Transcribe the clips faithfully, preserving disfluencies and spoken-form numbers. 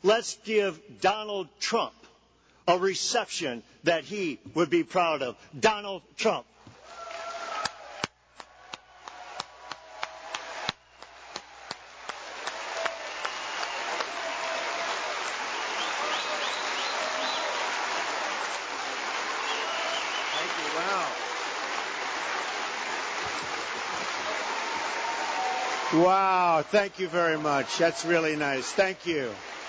let's give Donald Trump a reception that he would be proud of. Donald Trump. Wow, thank you very much. That's really nice. Thank you.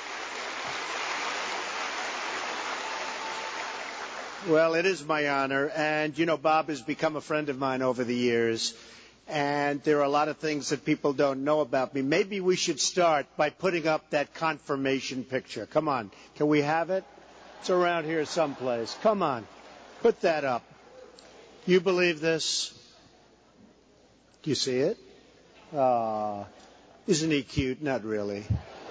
Well, it is my honor. And, you know, Bob has become a friend of mine over the years. And there are a lot of things that people don't know about me. Maybe we should start by putting up that confirmation picture. Come on. Can we have it? It's around here someplace. Come on. Put that up. You believe this? Do you see it? Ah, isn't he cute? Not really.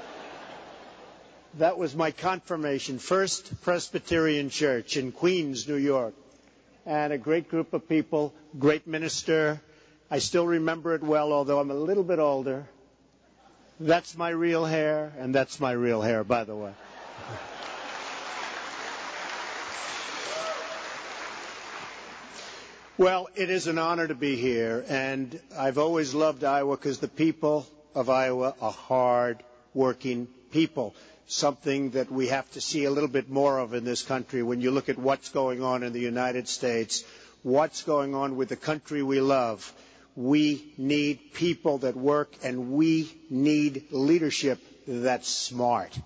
That was my confirmation. First Presbyterian Church in Queens, New York. And a great group of people, great minister. I still remember it well, although I'm a little bit older. That's my real hair, and that's my real hair, by the way. Well, it is an honor to be here, and I've always loved Iowa because the people of Iowa are hard-working people, something that we have to see a little bit more of in this country when you look at what's going on in the United States, what's going on with the country we love. We need people that work, and we need leadership that's smart.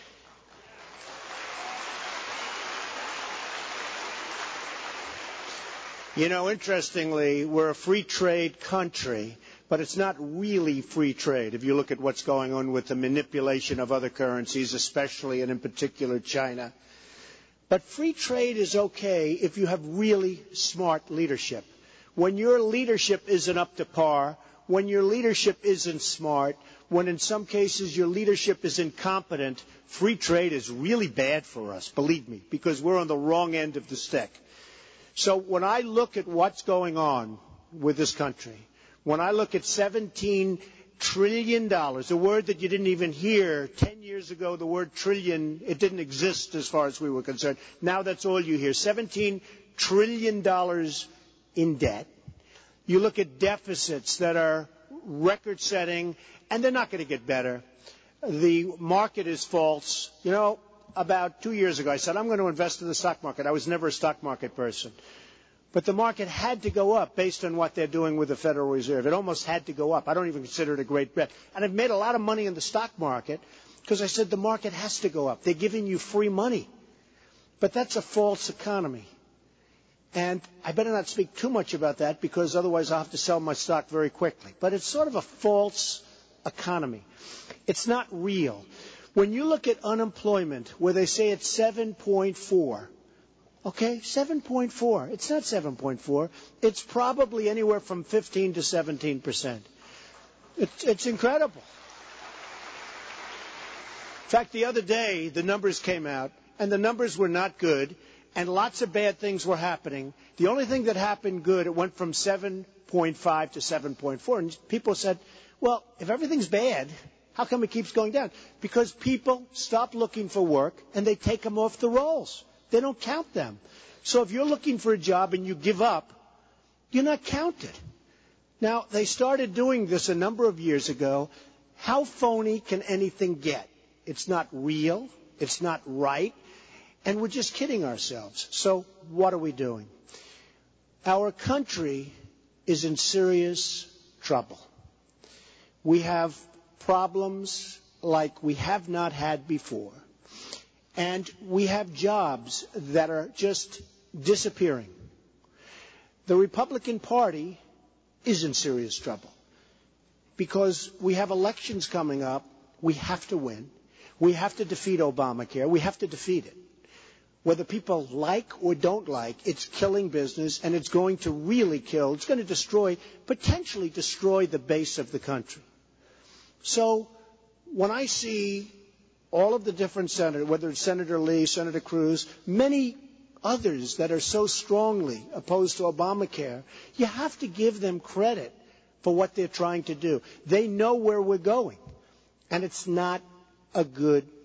You know, interestingly, we're a free trade country, but it's not really free trade if you look at what's going on with the manipulation of other currencies, especially and in particular China. But free trade is okay if you have really smart leadership. When your leadership isn't up to par, when your leadership isn't smart, when in some cases your leadership is incompetent, free trade is really bad for us, believe me, because we're on the wrong end of the stick. So when I look at what's going on with this country, when I look at seventeen trillion dollars, a word that you didn't even hear ten years ago, the word trillion, it didn't exist as far as we were concerned. Now that's all you hear, seventeen trillion dollars in debt. You look at deficits that are record-setting, and they're not going to get better. The market is false. You know, about two years ago, I said, I'm going to invest in the stock market. I was never a stock market person. But the market had to go up based on what they're doing with the Federal Reserve. It almost had to go up. I don't even consider it a great bet. And I've made a lot of money in the stock market because I said the market has to go up. They're giving you free money. But that's a false economy. And I better not speak too much about that because otherwise I'll have to sell my stock very quickly. But it's sort of a false economy. It's not real. When you look at unemployment, where they say it's seven point four, okay, seven point four. It's not seven point four. It's probably anywhere from fifteen to seventeen percent. It's, it's incredible. In fact, the other day, the numbers came out, and the numbers were not good, and lots of bad things were happening. The only thing that happened good, it went from seven point five to seven point four. And people said, well, if everything's bad, how come it keeps going down? Because people stop looking for work and they take them off the rolls. They don't count them. So if you're looking for a job and you give up, you're not counted. Now, they started doing this a number of years ago. How phony can anything get? It's not real. It's not right. And we're just kidding ourselves. So what are we doing? Our country is in serious trouble. We have problems like we have not had before. And we have jobs that are just disappearing. The Republican Party is in serious trouble because we have elections coming up. We have to win. We have to defeat Obamacare. We have to defeat it. Whether people like or don't like, it's killing business, and it's going to really kill. It's going to destroy, potentially destroy the base of the country. So when I see all of the different senators, whether it's Senator Lee, Senator Cruz, many others that are so strongly opposed to Obamacare, you have to give them credit for what they're trying to do. They know where we're going, and it's not a good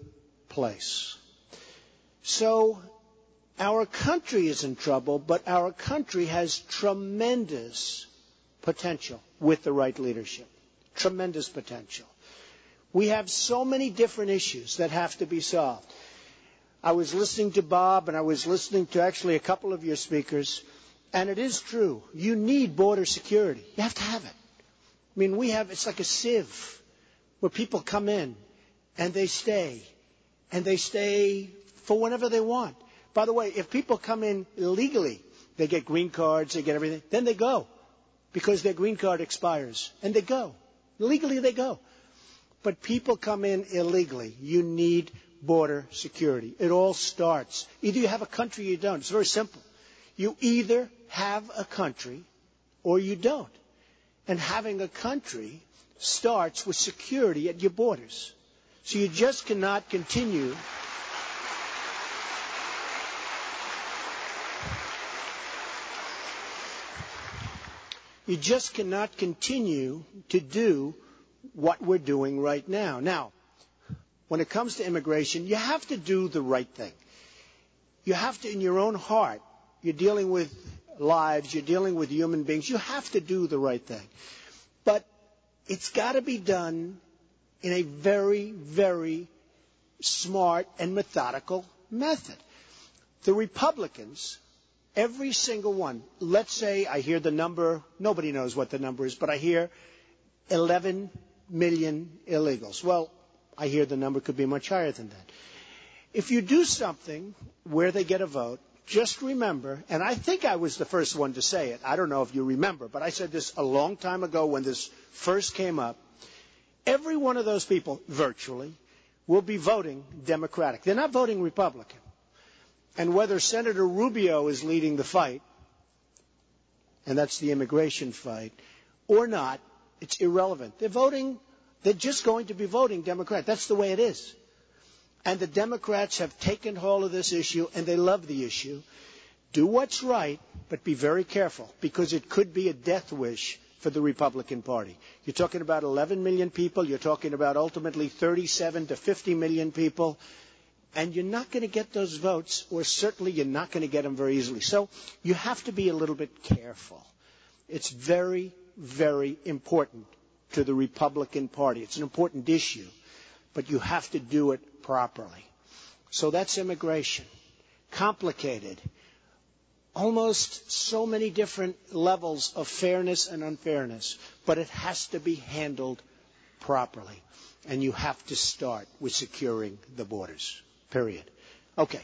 place. So our country is in trouble, but our country has tremendous potential with the right leadership. Tremendous potential. We have so many different issues that have to be solved. I was listening to Bob, and I was listening to actually a couple of your speakers, and it is true. You need border security. You have to have it. I mean, we have, it's like a sieve where people come in and they stay, and they stay for whenever they want. By the way, if people come in illegally, they get green cards, they get everything, then they go because their green card expires, and they go. Legally, they go. But people come in illegally. You need border security. It all starts. Either you have a country or you don't. It's very simple. You either have a country or you don't. And having a country starts with security at your borders. So you just cannot continue. You just cannot continue to do what we're doing right now. Now, when it comes to immigration, you have to do the right thing. You have to, in your own heart, you're dealing with lives, you're dealing with human beings, you have to do the right thing. But it's got to be done in a very, very smart and methodical method. The Republicans, every single one, let's say I hear the number, nobody knows what the number is, but I hear eleven million illegals. Well, I hear the number could be much higher than that. If you do something where they get a vote, just remember, and I think I was the first one to say it. I don't know if you remember, but I said this a long time ago when this first came up. Every one of those people, virtually, will be voting Democratic. They're not voting Republican. And whether Senator Rubio is leading the fight, and that's the immigration fight, or not, it's irrelevant. They're voting, they're just going to be voting Democrat. That's the way it is. And the Democrats have taken hold of this issue, and they love the issue. Do what's right, but be very careful, because it could be a death wish for the Republican Party. You're talking about eleven million people. You're talking about ultimately thirty-seven to fifty million people. And you're not going to get those votes, or certainly you're not going to get them very easily. So you have to be a little bit careful. It's very, very important to the Republican Party. It's an important issue, but you have to do it properly. So that's immigration. Complicated. Almost so many different levels of fairness and unfairness, but it has to be handled properly. And you have to start with securing the borders. Period. Okay.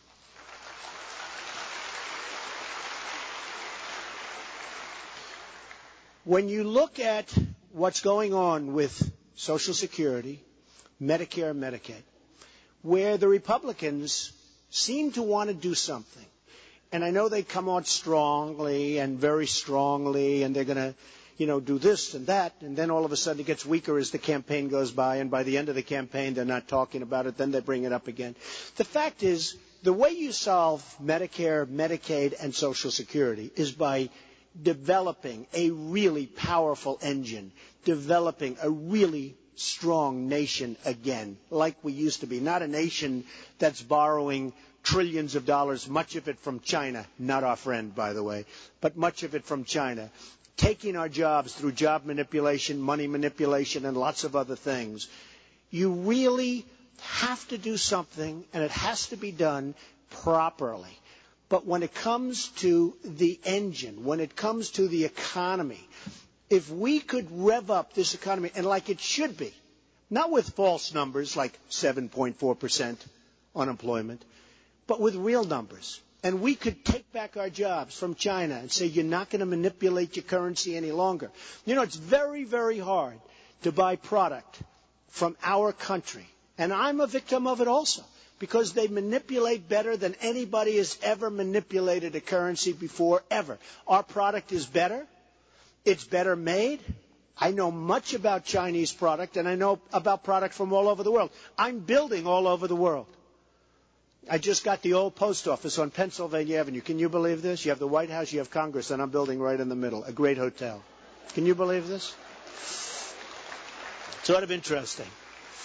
When you look at what's going on with Social Security, Medicare, and Medicaid, where the Republicans seem to want to do something, and I know they come out strongly and very strongly, and they're going to, you know, do this and that, and then all of a sudden it gets weaker as the campaign goes by, and by the end of the campaign they're not talking about it, then they bring it up again. The fact is, the way you solve Medicare, Medicaid, and Social Security is by developing a really powerful engine, developing a really strong nation again, like we used to be. Not a nation that's borrowing trillions of dollars, much of it from China, not our friend, by the way, but much of it from China, taking our jobs through job manipulation, money manipulation, and lots of other things. You really have to do something, and it has to be done properly. But when it comes to the engine, when it comes to the economy, if we could rev up this economy, and like it should be, not with false numbers like seven point four percent unemployment, but with real numbers, and we could take back our jobs from China and say, you're not going to manipulate your currency any longer. You know, it's very, very hard to buy product from our country. And I'm a victim of it also, because they manipulate better than anybody has ever manipulated a currency before, ever. Our product is better. It's better made. I know much about Chinese product, and I know about product from all over the world. I'm building all over the world. I just got the old post office on Pennsylvania Avenue. Can you believe this? You have the White House, you have Congress, and I'm building right in the middle, a great hotel. Can you believe this? Sort of interesting.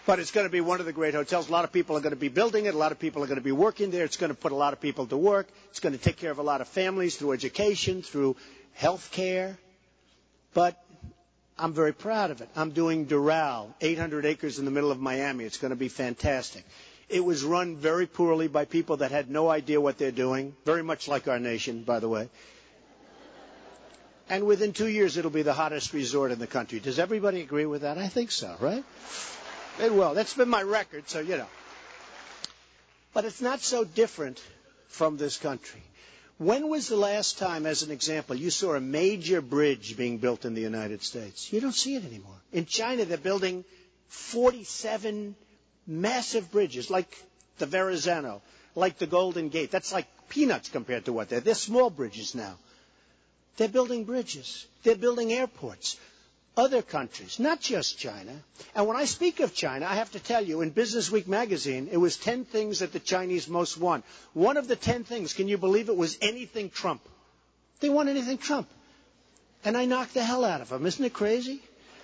But it's going to be one of the great hotels. A lot of people are going to be building it. A lot of people are going to be working there. It's going to put a lot of people to work. It's going to take care of a lot of families through education, through health care. But I'm very proud of it. I'm doing Doral, eight hundred acres in the middle of Miami. It's going to be fantastic. It was run very poorly by people that had no idea what they're doing, very much like our nation, by the way. And within two years, it'll be the hottest resort in the country. Does everybody agree with that? I think so, right? It will. That's been my record, so you know. But it's not so different from this country. When was the last time, as an example, you saw a major bridge being built in the United States? You don't see it anymore. In China, they're building forty-seven massive bridges, like the Verrazano, like the Golden Gate. That's like peanuts compared to what they're. They're small bridges now. They're building bridges. They're building airports. Other countries, not just China. And when I speak of China, I have to tell you, in Business Week magazine, it was ten things that the Chinese most want. One of the ten things, can you believe it, was anything Trump. They want anything Trump. And I knocked the hell out of them. Isn't it crazy?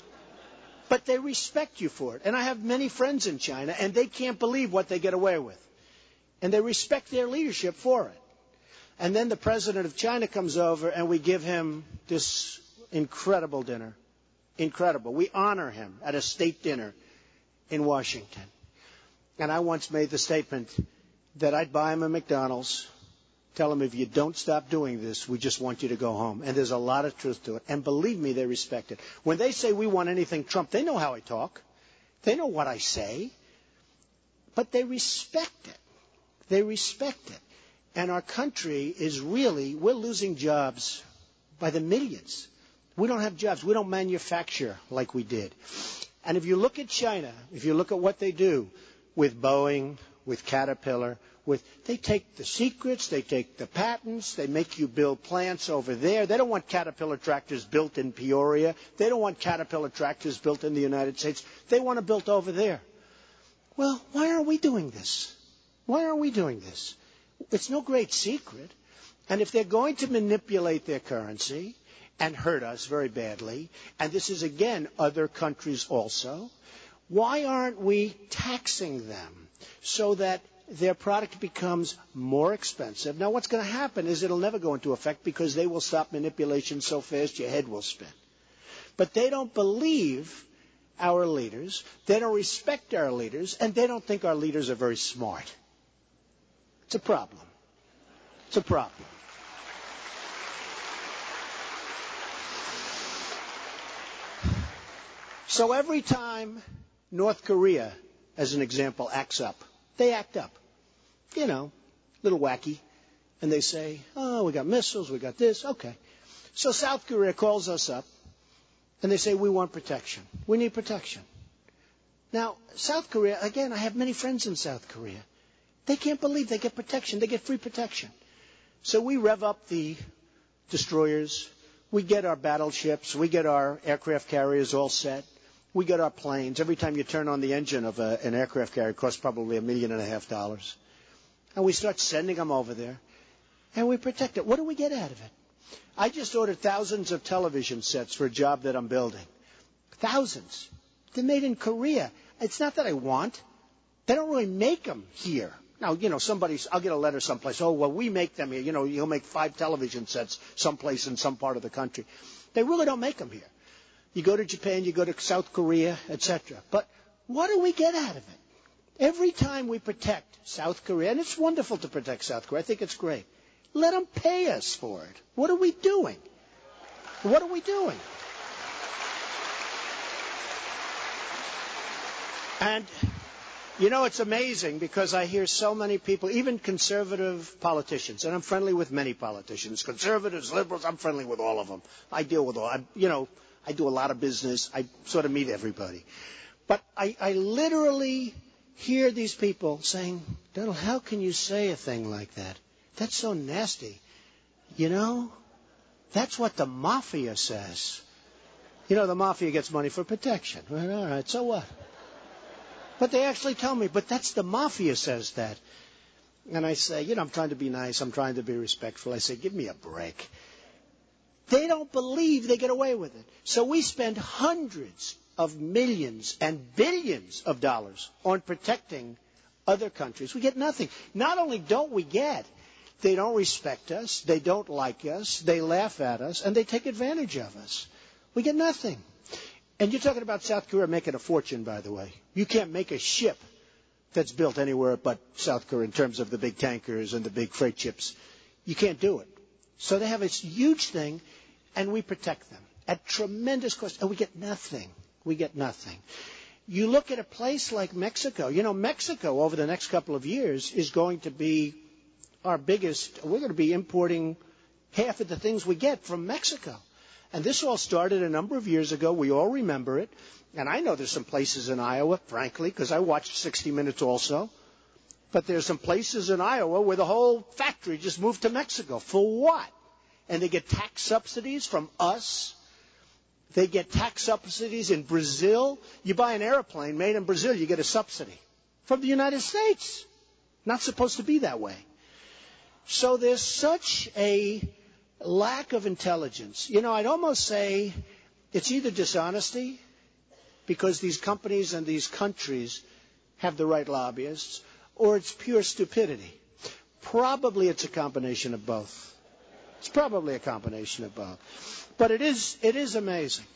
But they respect you for it. And I have many friends in China, and they can't believe what they get away with. And they respect their leadership for it. And then the president of China comes over, and we give him this incredible dinner. Incredible. We honor him at a state dinner in Washington. And I once made the statement that I'd buy him a McDonald's, tell him, if you don't stop doing this, we just want you to go home. And there's a lot of truth to it. And believe me, they respect it. When they say we want anything Trump, they know how I talk. They know what I say. But they respect it. They respect it. And our country is really, we're losing jobs by the millions. We don't have jobs. We don't manufacture like we did. And if you look at China, if you look at what they do with Boeing, with Caterpillar, with they take the secrets, they take the patents, they make you build plants over there. They don't want Caterpillar tractors built in Peoria. They don't want Caterpillar tractors built in the United States. They want them built over there. Well, why are we doing this? Why are we doing this? It's no great secret. And if they're going to manipulate their currency and hurt us very badly, and this is, again, other countries also, why aren't we taxing them so that their product becomes more expensive? Now, what's going to happen is it'll never go into effect because they will stop manipulation so fast your head will spin. But they don't believe our leaders, they don't respect our leaders, and they don't think our leaders are very smart. It's a problem. It's a problem. So every time North Korea, as an example, acts up, they act up. You know, a little wacky. And they say, oh, we got missiles, we got this. Okay. So South Korea calls us up, and they say, we want protection. We need protection. Now, South Korea, again, I have many friends in South Korea. They can't believe they get protection. They get free protection. So we rev up the destroyers. We get our battleships. We get our aircraft carriers all set. We get our planes. Every time you turn on the engine of a, an aircraft carrier, it costs probably a million and a half dollars. And we start sending them over there, and we protect it. What do we get out of it? I just ordered thousands of television sets for a job that I'm building. Thousands. They're made in Korea. It's not that I want. They don't really make them here. Now, you know, somebody's, I'll get a letter someplace. Oh, well, we make them here. You know, you'll make five television sets someplace in some part of the country. They really don't make them here. You go to Japan, you go to South Korea, et cetera. But what do we get out of it? Every time we protect South Korea, and it's wonderful to protect South Korea. I think it's great. Let them pay us for it. What are we doing? What are we doing? And, you know, it's amazing because I hear so many people, even conservative politicians, and I'm friendly with many politicians, conservatives, liberals, I'm friendly with all of them. I deal with all, I, you know, I do a lot of business. I sort of meet everybody. But I, I literally hear these people saying, Donald, how can you say a thing like that? That's so nasty. You know, that's what the mafia says. You know, the mafia gets money for protection. Right, all right, so what? But they actually tell me, but that's the mafia says that. And I say, you know, I'm trying to be nice. I'm trying to be respectful. I say, give me a break. They don't believe they get away with it. So we spend hundreds, of millions and billions of dollars on protecting other countries. We get nothing. Not only don't we get, they don't respect us, they don't like us, they laugh at us, and they take advantage of us. We get nothing. And you're talking about South Korea making a fortune, by the way. You can't make a ship that's built anywhere but South Korea in terms of the big tankers and the big freight ships. You can't do it. So they have this huge thing, and we protect them at tremendous cost, and we get nothing. We get nothing. You look at a place like Mexico. You know, Mexico over the next couple of years is going to be our biggest. We're going to be importing half of the things we get from Mexico. And this all started a number of years ago. We all remember it. And I know there's some places in Iowa, frankly, because I watched sixty minutes also. But there's some places in Iowa where the whole factory just moved to Mexico. For what? And they get tax subsidies from us. They get tax subsidies in Brazil. You buy an airplane made in Brazil, you get a subsidy from the United States. Not supposed to be that way. So there's such a lack of intelligence. You know, I'd almost say it's either dishonesty because these companies and these countries have the right lobbyists, or it's pure stupidity. Probably it's a combination of both. It's probably a combination of both. But it is, it is amazing.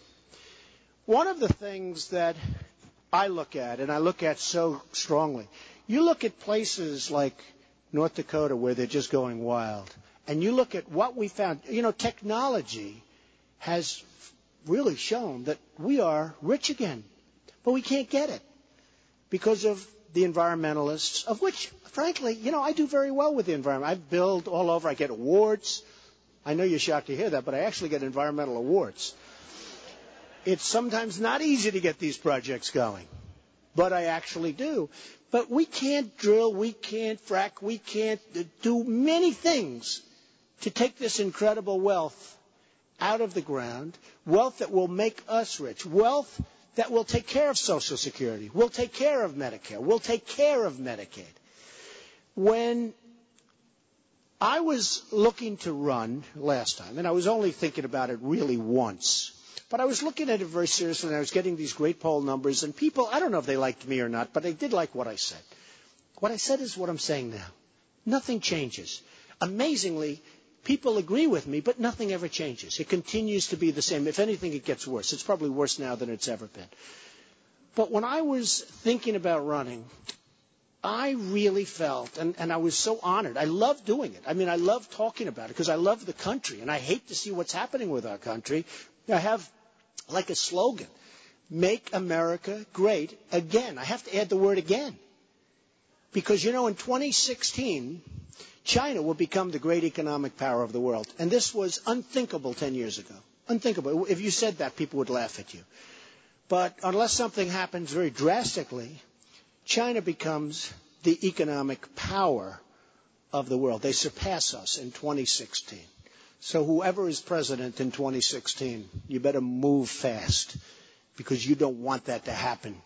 One of the things that I look at, and I look at so strongly, you look at places like North Dakota where they're just going wild, and you look at what we found. You know, technology has really shown that we are rich again, but we can't get it because of the environmentalists, of which, frankly, you know, I do very well with the environment. I build all over. I get awards. I know you're shocked to hear that, but I actually get environmental awards. It's sometimes not easy to get these projects going, but I actually do. But we can't drill, we can't frack, we can't do many things to take this incredible wealth out of the ground, wealth that will make us rich, wealth that will take care of Social Security, will take care of Medicare, will take care of Medicaid. When I was looking to run last time, and I was only thinking about it really once, but I was looking at it very seriously, and I was getting these great poll numbers, and people, I don't know if they liked me or not, but they did like what I said. What I said is what I'm saying now. Nothing changes. Amazingly, people agree with me, but nothing ever changes. It continues to be the same. If anything, it gets worse. It's probably worse now than it's ever been. But when I was thinking about running, I really felt, and, and I was so honored. I love doing it. I mean, I love talking about it because I love the country, and I hate to see what's happening with our country. I have like a slogan, make America great again. I have to add the word again. Because, you know, in twenty sixteen, China will become the great economic power of the world. And this was unthinkable ten years ago. Unthinkable. If you said that, people would laugh at you. But unless something happens very drastically, China becomes the economic power of the world. They surpass us in twenty sixteen. So whoever is president in twenty sixteen, you better move fast because you don't want that to happen.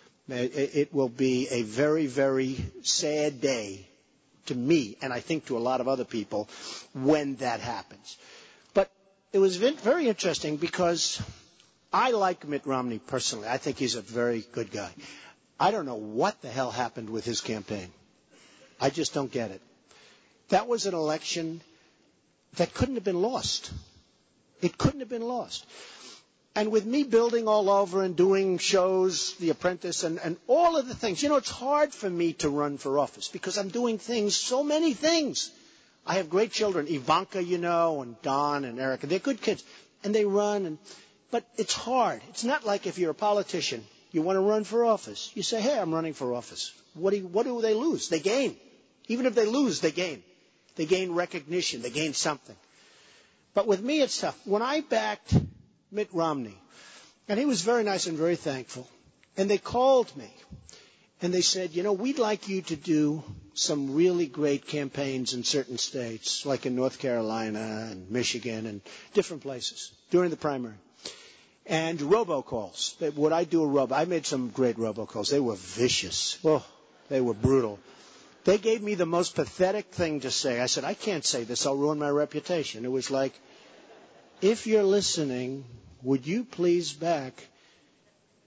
It will be a very, very sad day to me, and I think to a lot of other people, when that happens. But it was very interesting because I like Mitt Romney personally. I think he's a very good guy. I don't know what the hell happened with his campaign. I just don't get it. That was an election that couldn't have been lost. It couldn't have been lost. And with me building all over and doing shows, The Apprentice, and, and all of the things, you know, it's hard for me to run for office because I'm doing things, so many things. I have great children, Ivanka, you know, and Don and Erica. They're good kids, and they run. And, but it's hard. It's not like if you're a politician, you want to run for office. You say, hey, I'm running for office. What do, you, what do they lose? They gain. Even if they lose, they gain. They gain recognition. They gain something. But with me, it's tough. When I backed Mitt Romney, and he was very nice and very thankful, and they called me, and they said, you know, we'd like you to do some really great campaigns in certain states, like in North Carolina and Michigan and different places during the primary. And robocalls. Would I do a robo? I made some great robocalls. They were vicious. Oh, they were brutal. They gave me the most pathetic thing to say. I said, I can't say this. I'll ruin my reputation. It was like, if you're listening, would you please back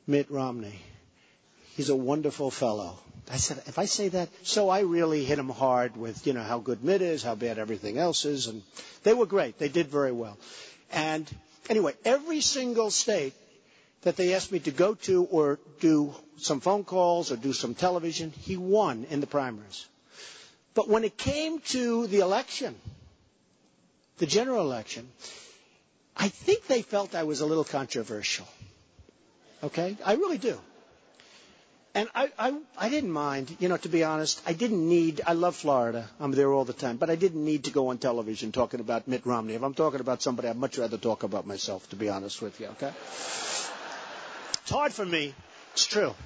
Mitt Romney. He's a wonderful fellow. I said, if I say that, so I really hit him hard with, you know, how good Mitt is, how bad everything else is, and they were great. They did very well. And anyway, every single state that they asked me to go to or do some phone calls or do some television, he won in the primaries. But when it came to the election, the general election, I think they felt I was a little controversial. Okay? I really do. And I, I, I didn't mind, you know, to be honest, I didn't need, I love Florida, I'm there all the time, but I didn't need to go on television talking about Mitt Romney. If I'm talking about somebody, I'd much rather talk about myself, to be honest with you, okay? It's hard for me, it's true.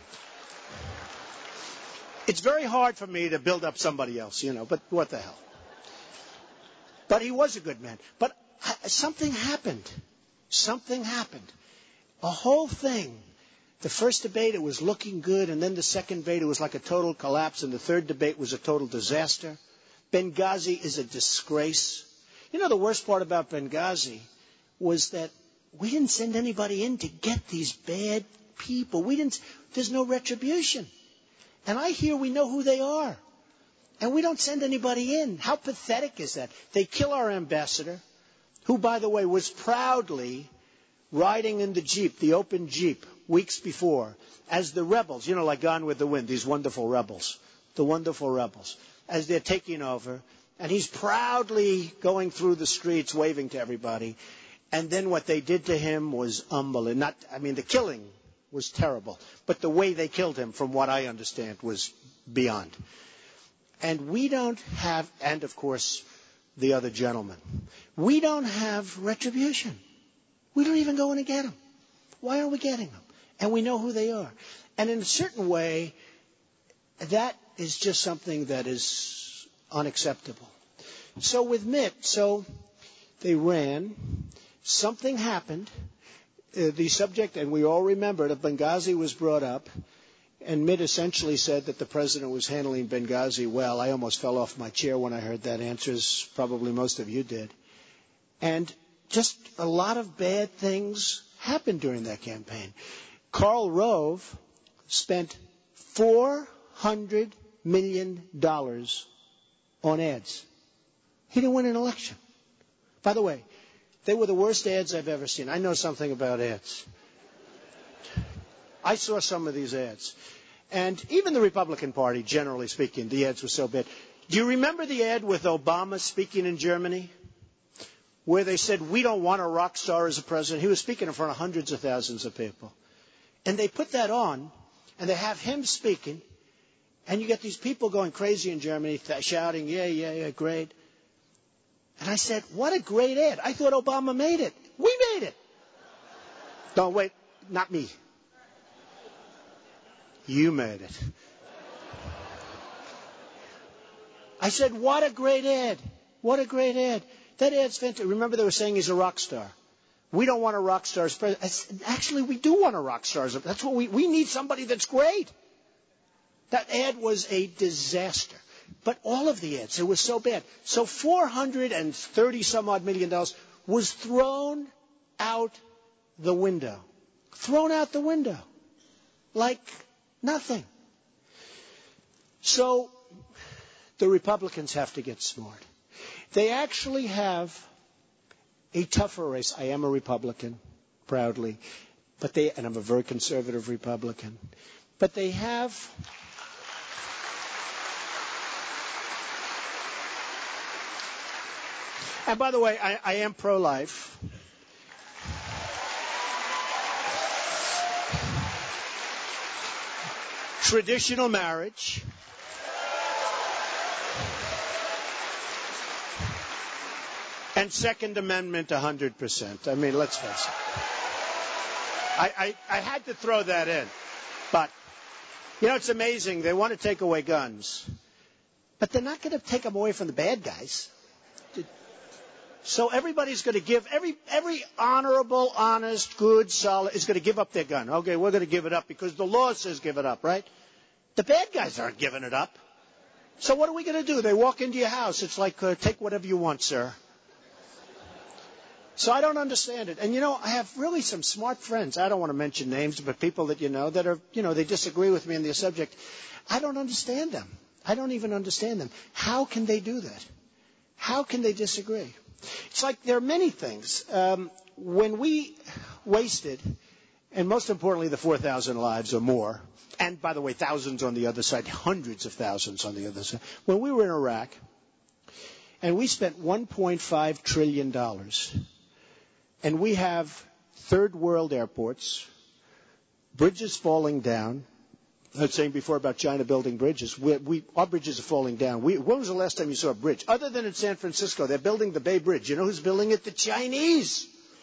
It's very hard for me to build up somebody else, you know, but what the hell. But he was a good man. But something happened. Something happened. A whole thing. The first debate, it was looking good, and then the second debate, it was like a total collapse, and the third debate was a total disaster. Benghazi is a disgrace. You know, the worst part about Benghazi was that we didn't send anybody in to get these bad people. We didn't. There's no retribution. And I hear we know who they are. And we don't send anybody in. How pathetic is that? They kill our ambassador, who, by the way, was proudly riding in the Jeep, the open Jeep, weeks before, as the rebels, you know, like Gone with the Wind, these wonderful rebels, the wonderful rebels, as they're taking over. And he's proudly going through the streets, waving to everybody. And then what they did to him was unbelievable. Not, I mean, the killing was terrible. But the way they killed him, from what I understand, was beyond. And we don't have, and of course, the other gentleman, we don't have retribution. We don't even go in and get them. Why are we getting them? And we know who they are. And in a certain way, that is just something that is unacceptable. So with Mitt, so they ran. Something happened. Uh, the subject, and we all remember that Benghazi was brought up. And Mitt essentially said that the president was handling Benghazi well. I almost fell off my chair when I heard that answer, as probably most of you did. And just a lot of bad things happened during that campaign. Karl Rove spent four hundred million dollars on ads. He didn't win an election. By the way, they were the worst ads I've ever seen. I know something about ads. I saw some of these ads. And even the Republican Party, generally speaking, the ads were so bad. Do you remember the ad with Obama speaking in Germany, where they said, we don't want a rock star as a president? He was speaking in front of hundreds of thousands of people. And they put that on, and they have him speaking, and you get these people going crazy in Germany, th- shouting, yeah, yeah, yeah, great. And I said, what a great ad. I thought Obama made it. We made it. Don't wait, not me. You made it. I said, what a great ad. What a great ad. That ad's fantastic. Remember, they were saying he's a rock star. We don't want a rock star as president. I said, actually, we do want a rock star. That's what we, we need somebody that's great. That ad was a disaster. But all of the ads, it was so bad. So four hundred thirty some odd million dollars was thrown out the window. Thrown out the window. Like nothing. So the Republicans have to get smart. They actually have a tougher race. I am a Republican, proudly, but they, and I'm a very conservative Republican. But they have and by the way, I, I am pro-life. Traditional marriage. And Second Amendment one hundred percent. I mean, let's face it. I, I, I had to throw that in. But, you know, it's amazing. They want to take away guns. But they're not going to take them away from the bad guys. So everybody's going to give, every every honorable, honest, good, solid, is going to give up their gun. Okay, we're going to give it up because the law says give it up, right? The bad guys aren't giving it up. So what are we going to do? They walk into your house. It's like, uh, take whatever you want, sir. So I don't understand it. And, you know, I have really some smart friends. I don't want to mention names, but people that you know that are, you know, they disagree with me on the subject. I don't understand them. I don't even understand them. How can they do that? How can they disagree? It's like there are many things. Um, when we wasted, and most importantly, the four thousand lives or more, and by the way, thousands on the other side, hundreds of thousands on the other side. When we were in Iraq, and we spent one point five trillion dollars, and we have third world airports, bridges falling down. I was saying before about China building bridges. We, we, our bridges are falling down. We, when was the last time you saw a bridge? Other than in San Francisco, they're building the Bay Bridge. You know who's building it? The Chinese.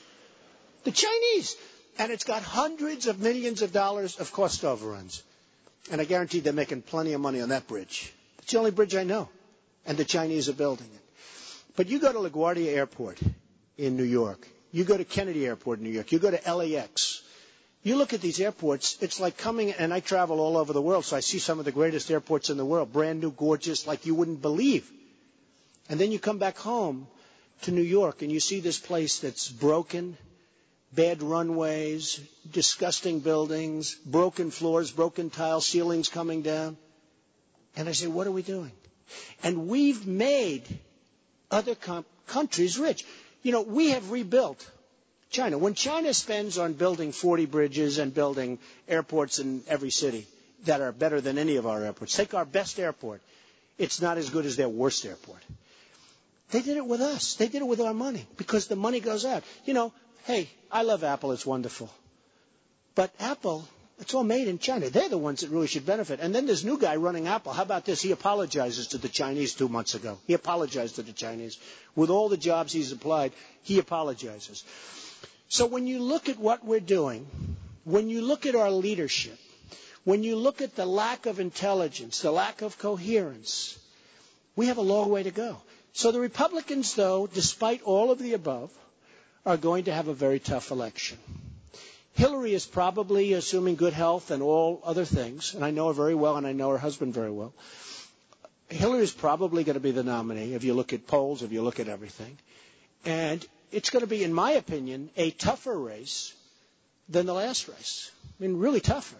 The Chinese. And it's got hundreds of millions of dollars of cost overruns. And I guarantee they're making plenty of money on that bridge. It's the only bridge I know. And the Chinese are building it. But you go to LaGuardia Airport in New York. You go to Kennedy Airport in New York. You go to L A X. You look at these airports, it's like coming, and I travel all over the world, so I see some of the greatest airports in the world, brand new, gorgeous, like you wouldn't believe. And then you come back home to New York, and you see this place that's broken, bad runways, disgusting buildings, broken floors, broken tile, ceilings coming down. And I say, what are we doing? And we've made other com- countries rich. You know, we have rebuilt China. When China spends on building forty bridges and building airports in every city that are better than any of our airports, take our best airport, it's not as good as their worst airport. They did it with us. They did it with our money because the money goes out. You know, hey, I love Apple. It's wonderful. But Apple, it's all made in China. They're the ones that really should benefit. And then this new guy running Apple. How about this? He apologizes to the Chinese two months ago. He apologized to the Chinese. With all the jobs he's applied, he apologizes. So when you look at what we're doing, when you look at our leadership, when you look at the lack of intelligence, the lack of coherence, we have a long way to go. So the Republicans, though, despite all of the above, are going to have a very tough election. Hillary is probably, assuming good health and all other things, and I know her very well and I know her husband very well, Hillary is probably going to be the nominee if you look at polls, if you look at everything. And it's going to be, in my opinion, a tougher race than the last race. I mean, really tougher.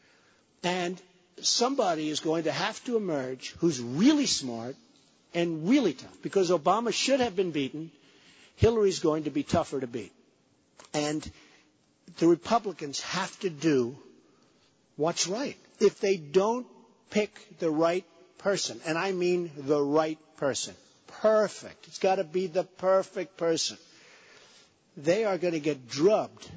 And somebody is going to have to emerge who's really smart and really tough. Because Obama should have been beaten. Hillary's going to be tougher to beat. And the Republicans have to do what's right. If they don't pick the right person, and I mean the right person, perfect, it's got to be the perfect person, they are going to get drubbed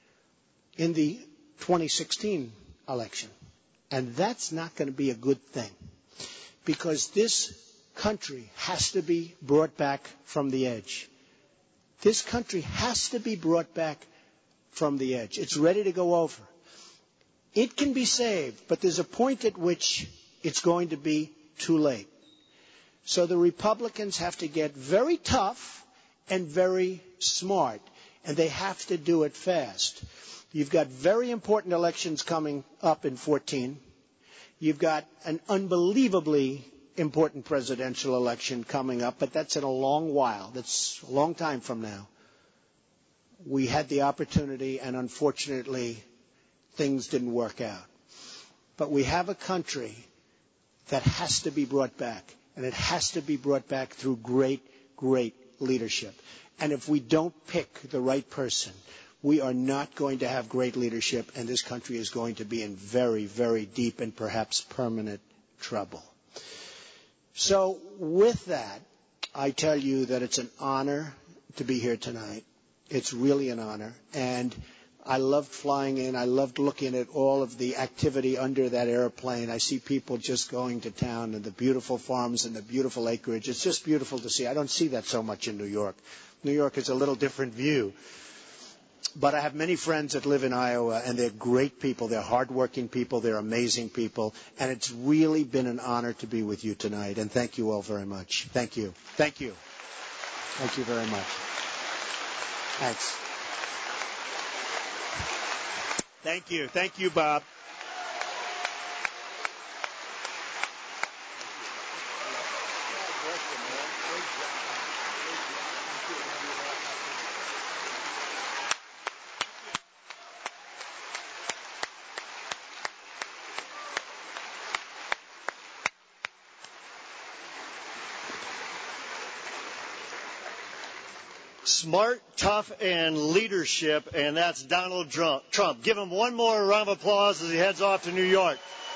in the twenty sixteen election. And that's not going to be a good thing. Because this country has to be brought back from the edge. This country has to be brought back from the edge. It's ready to go over. It can be saved, but there's a point at which it's going to be too late. So the Republicans have to get very tough and very smart, and they have to do it fast. You've got very important elections coming up in fourteen. You've got an unbelievably important presidential election coming up, but that's in a long while. That's a long time from now. We had the opportunity, and unfortunately, things didn't work out. But we have a country that has to be brought back, and it has to be brought back through great, great leadership. And if we don't pick the right person, we are not going to have great leadership, and this country is going to be in very, very deep and perhaps permanent trouble. So with that, I tell you that it's an honor to be here tonight. It's really an honor. And I loved flying in. I loved looking at all of the activity under that airplane. I see people just going to town and the beautiful farms and the beautiful acreage. It's just beautiful to see. I don't see that so much in New York. New York is a little different view. But I have many friends that live in Iowa, and they're great people. They're hardworking people. They're amazing people. And it's really been an honor to be with you tonight. And thank you all very much. Thank you. Thank you. Thank you very much. Thanks. Thank you. Thank you, Bob. Smart, tough, and leadership, and that's Donald Trump. Give him one more round of applause as he heads off to New York.